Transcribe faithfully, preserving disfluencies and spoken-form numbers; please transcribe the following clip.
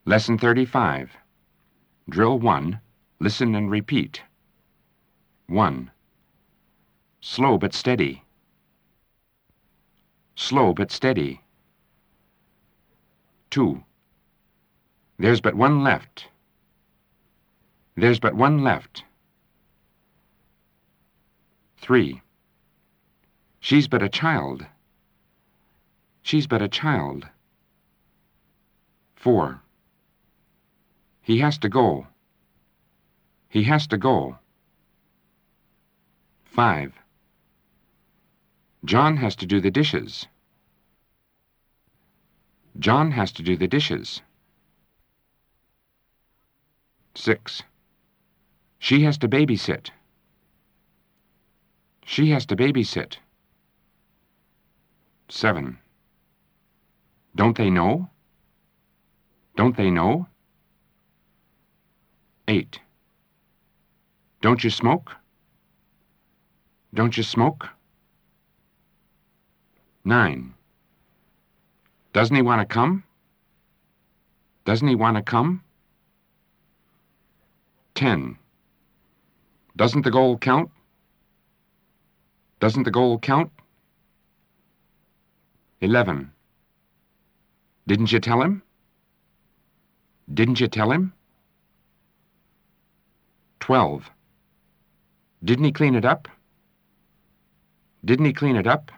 Lesson thirty-five. Drill one. Listen and repeat. one. Slow but steady. Slow but steady. two. There's but one left. There's but one left. three. She's but a child. She's but a child. four. He has to go. He has to go. five. John has to do the dishes. John has to do the dishes. six. She has to babysit. She has to babysit. seven. Don't they know? Don't they know? eight. Don't you smoke? Don't you smoke? nine. Doesn't he want to come? Doesn't he want to come? ten. Doesn't the goal count? Doesn't the goal count? eleven. Didn't you tell him? Didn't you tell him? twelve. Didn't he clean it up? Didn't he clean it up?